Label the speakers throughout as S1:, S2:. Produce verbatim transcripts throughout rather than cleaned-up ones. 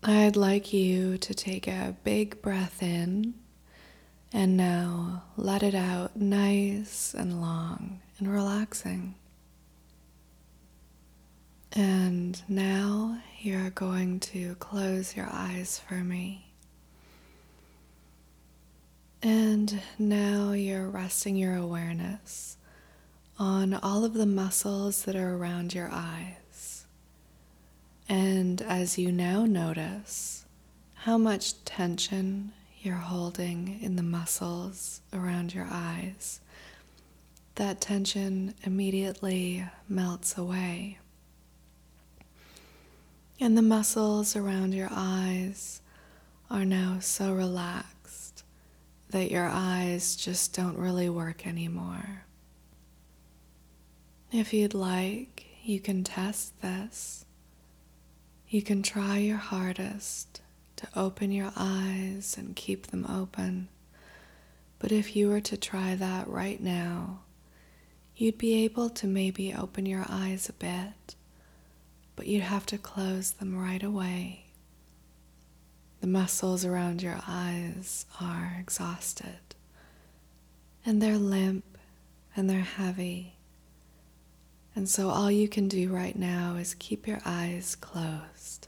S1: I'd like you to take a big breath in and now let it out nice and long and relaxing. And now you're going to close your eyes for me. And now you're resting your awareness on all of the muscles that are around your eyes. And as you now notice how much tension you're holding in the muscles around your eyes, that tension immediately melts away. And the muscles around your eyes are now so relaxed that your eyes just don't really work anymore. If you'd like, you can test this. You can try your hardest to open your eyes and keep them open. But if you were to try that right now, you'd be able to maybe open your eyes a bit, but you'd have to close them right away. The muscles around your eyes are exhausted, and they're limp and they're heavy. And so all you can do right now is keep your eyes closed.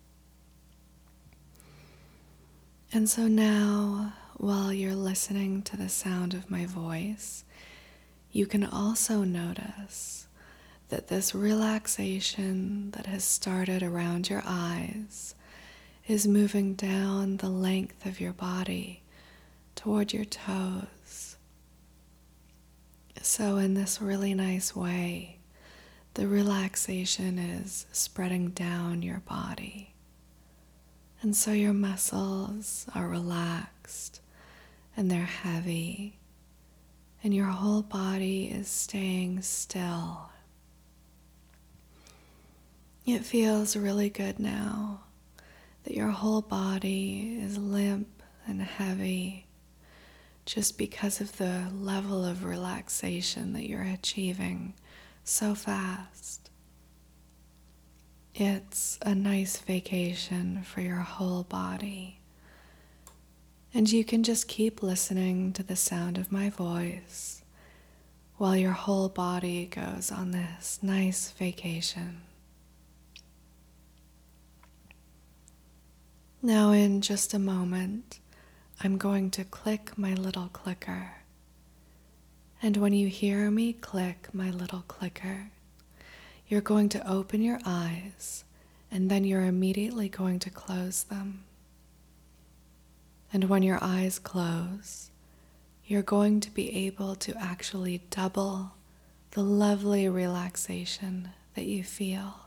S1: And so now, while you're listening to the sound of my voice, you can also notice that this relaxation that has started around your eyes is moving down the length of your body toward your toes. So in this really nice way, the relaxation is spreading down your body. And so your muscles are relaxed and they're heavy, and your whole body is staying still. It feels really good now that your whole body is limp and heavy just because of the level of relaxation that you're achieving so fast. It's a nice vacation for your whole body. And you can just keep listening to the sound of my voice while your whole body goes on this nice vacation. Now in just a moment, I'm going to click my little clicker. And when you hear me click my little clicker, you're going to open your eyes, and then you're immediately going to close them. And when your eyes close, you're going to be able to actually double the lovely relaxation that you feel.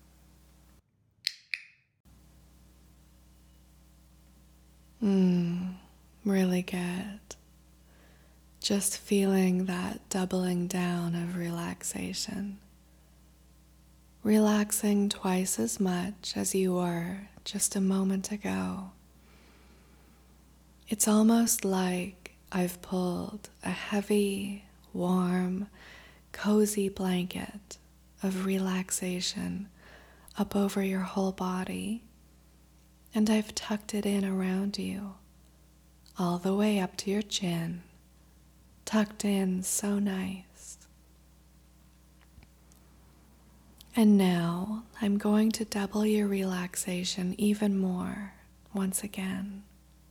S1: Mmm, really good. Just feeling that doubling down of relaxation. Relaxing twice as much as you were just a moment ago. It's almost like I've pulled a heavy, warm, cozy blanket of relaxation up over your whole body, and I've tucked it in around you, all the way up to your chin, tucked in so nice. And now I'm going to double your relaxation even more once again.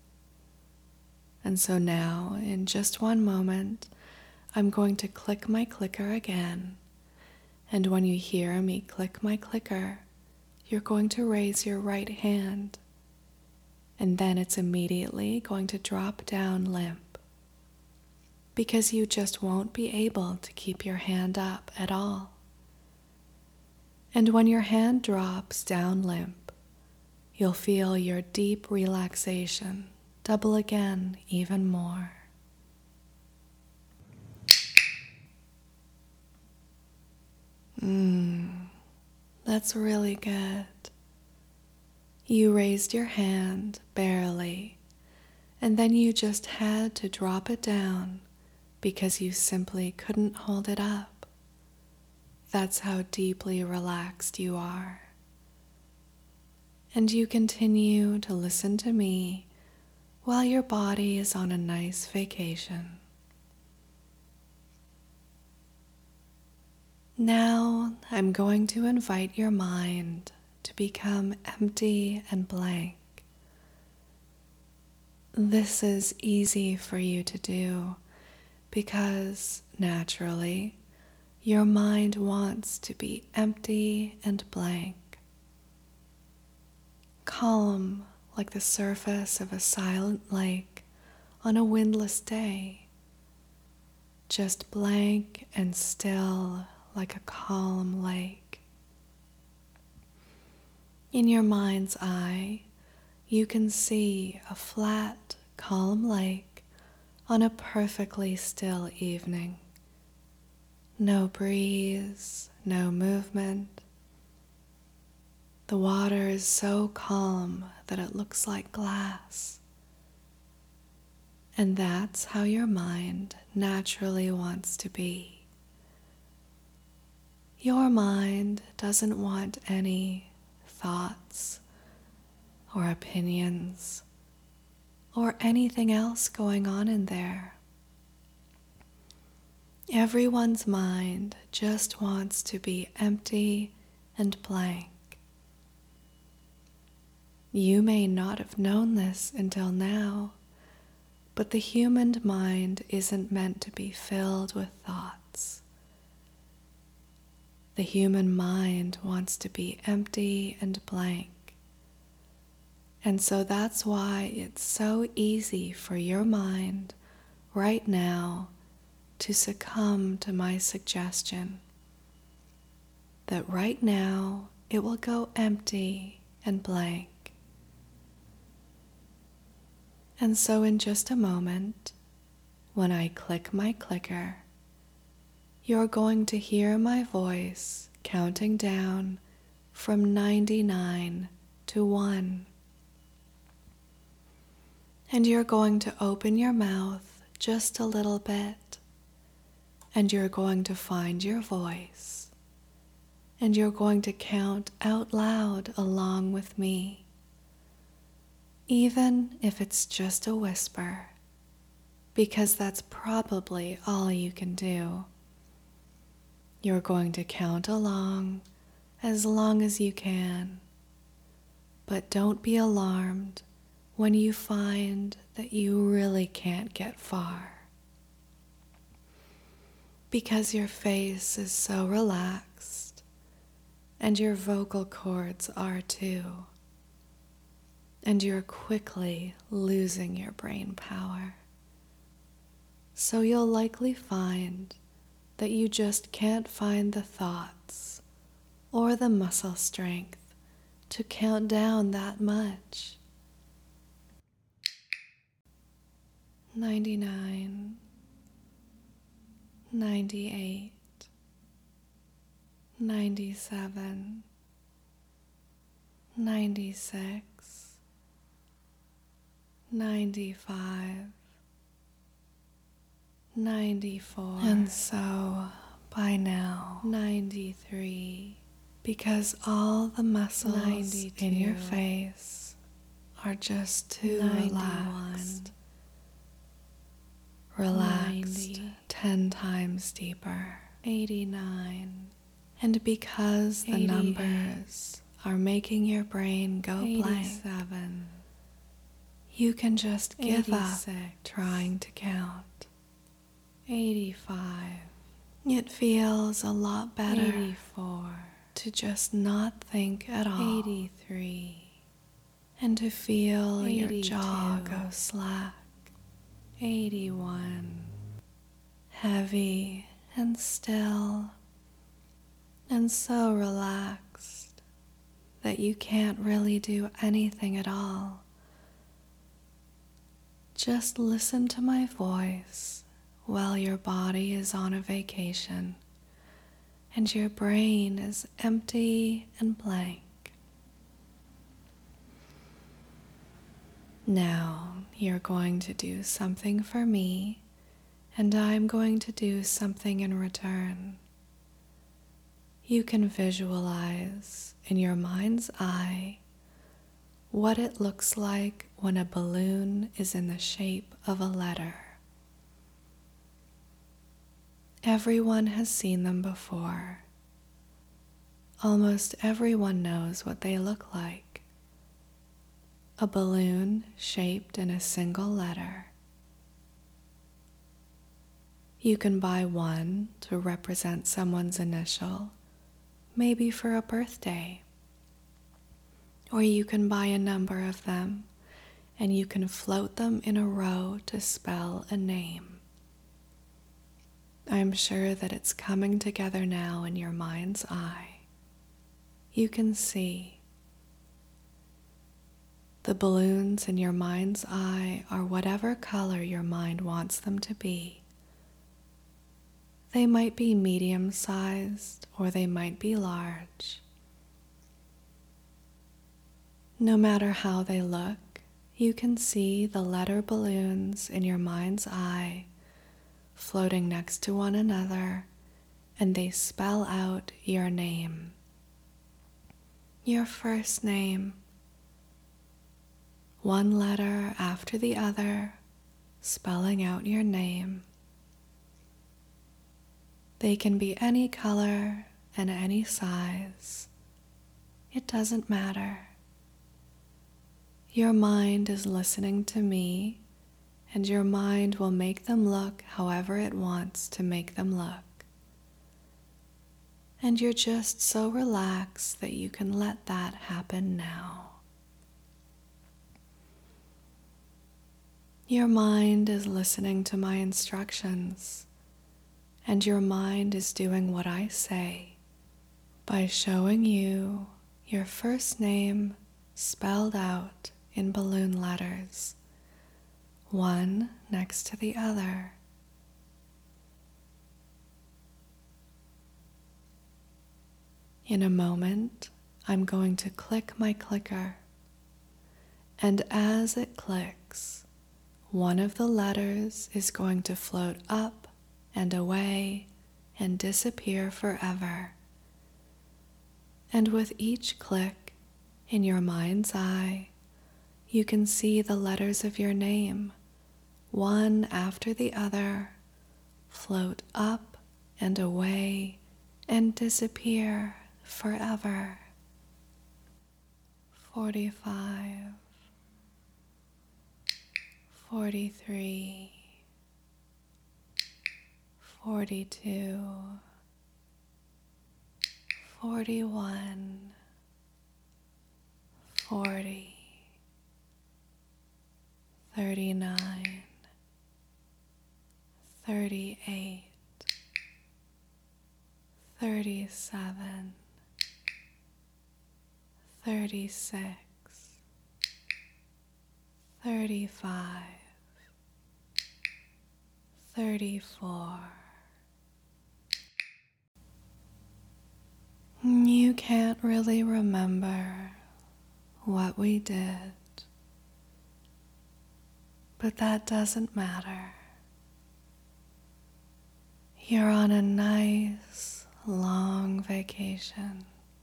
S1: And so now, in just one moment, I'm going to click my clicker again. And when you hear me click my clicker, you're going to raise your right hand. And then it's immediately going to drop down limp, because you just won't be able to keep your hand up at all. And when your hand drops down limp, you'll feel your deep relaxation double again even more. Mmm, that's really good. You raised your hand barely, and then you just had to drop it down because you simply couldn't hold it up. That's how deeply relaxed you are. and you continue to listen to me while your body is on a nice vacation. Now I'm going to invite your mind to become empty and blank. This is easy for you to do because naturally your mind wants to be empty and blank, calm like the surface of a silent lake on a windless day, just blank and still like a calm lake. In your mind's eye, you can see a flat, calm lake on a perfectly still evening. No breeze, no movement. The water is so calm that it looks like glass. And that's how your mind naturally wants to be. Your mind doesn't want any thoughts or opinions or anything else going on in there. Everyone's mind just wants to be empty and blank. You may not have known this until now, but the human mind isn't meant to be filled with thoughts. The human mind wants to be empty and blank. And so that's why it's so easy for your mind right now to succumb to my suggestion that right now it will go empty and blank. And so in just a moment, when I click my clicker, you're going to hear my voice counting down from ninety-nine to one. And you're going to open your mouth just a little bit, and you're going to find your voice, and you're going to count out loud along with me, even if it's just a whisper, because that's probably all you can do. You're going to count along as long as you can, but don't be alarmed when you find that you really can't get far, because your face is so relaxed and your vocal cords are too, and you're quickly losing your brain power. So you'll likely find that you just can't find the thoughts or the muscle strength to count down that much. ninety-nine, ninety-eight, ninety-seven, ninety-six, ninety-five, ninety-four, and so by now ninety-three, because all the muscles ninety-two, in your face are just too relaxed. Relaxed ninety, ten times deeper. eighty-nine. And because the numbers are making your brain go blank, you can just give up trying to count. eighty-five. It feels a lot better eighty-four. To just not think at all. eighty-three. And to feel eighty-two. Your jaw go slack. eighty-one. Heavy and still and so relaxed that you can't really do anything at all. Just listen to my voice while your body is on a vacation and your brain is empty and blank. Now you're going to do something for me, and I'm going to do something in return. You can visualize in your mind's eye what it looks like when a balloon is in the shape of a letter. Everyone has seen them before. Almost everyone knows what they look like. A balloon shaped in a single letter. You can buy one to represent someone's initial, maybe for a birthday. Or you can buy a number of them, and you can float them in a row to spell a name. I'm sure that it's coming together now in your mind's eye. You can see. The balloons in your mind's eye are whatever color your mind wants them to be. They might be medium-sized or they might be large. No matter how they look, you can see the letter balloons in your mind's eye floating next to one another, and they spell out your name. Your first name. One letter after the other, spelling out your name. They can be any color and any size. It doesn't matter. Your mind is listening to me, and your mind will make them look however it wants to make them look. And you're just so relaxed that you can let that happen now. Your mind is listening to my instructions, and your mind is doing what I say by showing you your first name spelled out in balloon letters, one next to the other. In a moment, I'm going to click my clicker, and as it clicks, one of the letters is going to float up and away and disappear forever. And with each click, in your mind's eye, you can see the letters of your name, one after the other, float up and away and disappear forever. Forty-five, forty-three, forty-two, forty-one, forty, thirty-nine, thirty-eight, thirty-seven, thirty-six, thirty-five, thirty-four. You can't really remember what we did, but that doesn't matter. You're on a nice, long vacation,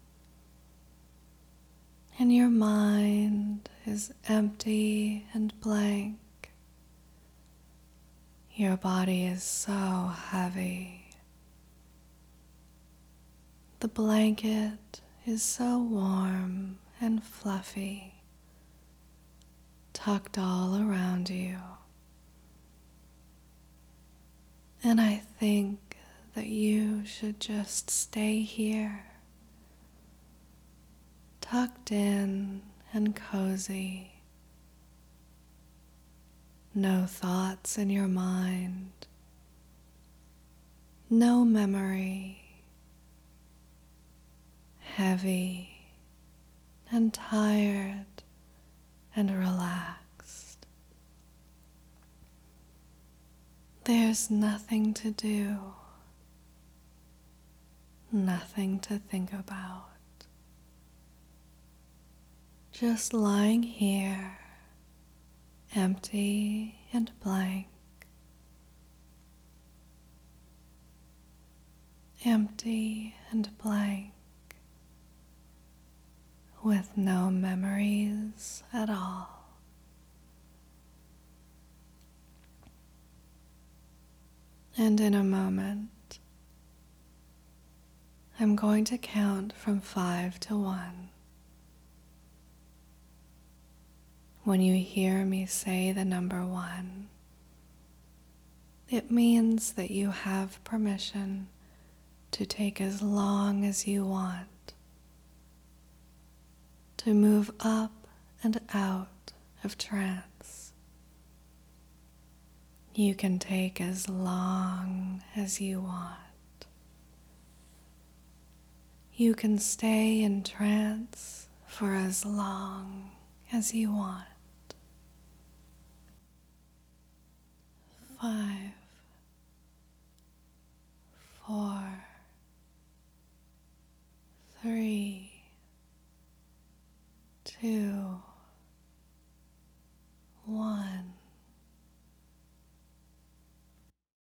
S1: and your mind is empty and blank. Your body is so heavy. The blanket is so warm and fluffy, tucked all around you. And I think that you should just stay here, tucked in and cozy. No thoughts in your mind, no memory, heavy and tired and relaxed. There's nothing to do, nothing to think about. Just lying here, empty and blank, empty and blank, with no memories at all. And in a moment, I'm going to count from five to one. When you hear me say the number one, it means that you have permission to take as long as you want, to move up and out of trance. You can take as long as you want. You can stay in trance for as long as you want. Five, four, three, two,